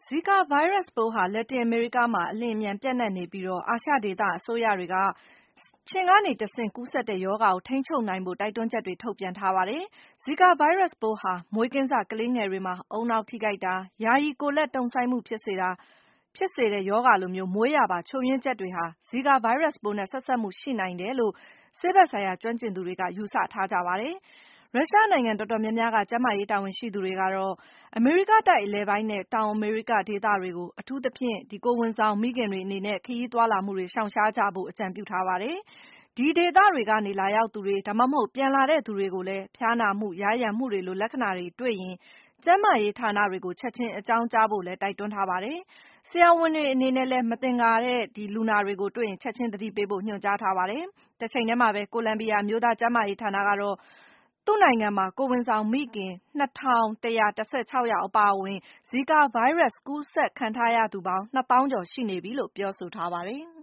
Zika ဗိုင်းရပ်စ်ပိုးဟာ လက်တင်အမေရိကမှာ အလျင်အမြန် ပျံ့နှံ့နေပြီး အာရှဒေသအစိုးရတွေက ခြင်ကနေတဆင့် ကူးစက်တဲ့ရောဂါကို ထိန်းချုပ်နိုင်ဖို့ တိုက်တွန်းချက်တွေ ထုတ်ပြန်ထားပါတယ်။ Zika ဗိုင်းရပ်စ်ပိုးဟာ မွေးကင်းစ ကလေးငယ်တွေမှာ ဦးနှောက်ထိခိုက်တာ၊ ယာယီကိုယ်လက်တုံ့ဆိုင်းမှုဖြစ်စေတဲ့ရောဂါလိုမျိုး မွေးရာပါ ချို့ယွင်းချက်တွေဟာ Zika ဗိုင်းရပ်စ်ပိုးနဲ့ ဆက်စပ်မှုရှိနိုင်တယ်လို့ ဆေးဘက်ဆိုင်ရာ ကျွမ်းကျင်သူတွေက ယူဆထားကြပါတယ်။ ရုရှားနိုင်ငံတော်တော်များများက ကျန်းမာရေးတာဝန်ရှိသူတွေကတော့ အမေရိကတိုက်အလယ်ပိုင်းနဲ့ တောင်အမေရိကဒေသတွေကို အထူးသဖြင့် ကိုယ်ဝန်ဆောင်မိခင်တွေအနေနဲ့ ခရီးသွားလာမှုတွေ ရှောင်ရှားကြဖို့ အကြံပြုထားပါတယ်။ ဒီဒေသတွေကနေ လာရောက်သူတွေ ဒါမှမဟုတ် ပြန်လာတဲ့သူတွေကိုလည်း ဖျားနာမှု၊ ယားယံမှုတွေလို လက္ခဏာတွေတွေ့ရင် ကျန်းမာရေးဌာနတွေကို ချက်ချင်းအကြောင်းကြားဖို့လည်း တိုက်တွန်းထားပါတယ်။ ဆရာဝန်တွေအနေနဲ့လည်း မသင်္ကာတဲ့လူနာတွေကိုတွေ့ရင် ချက်ချင်းသတိပေးဖို့ ညွှန်ကြားထားပါတယ်။ တချိန်တည်းမှာပဲ ကိုလံဘီယာ အမျိုးသားကျန်းမာရေးဌာနကတော့ သူ့နိုင်ငံမှာ ကိုယ်ဝန်ဆောင်မိခင် 2,116 ယောက်အပါအဝင် Zika ဗိုင်းရပ်စ်ကူးစက်ခံထားရသူပေါင်း 2,000,000 ကျော်ရှိနေပြီလို့ ပြောဆိုထားပါတယ်။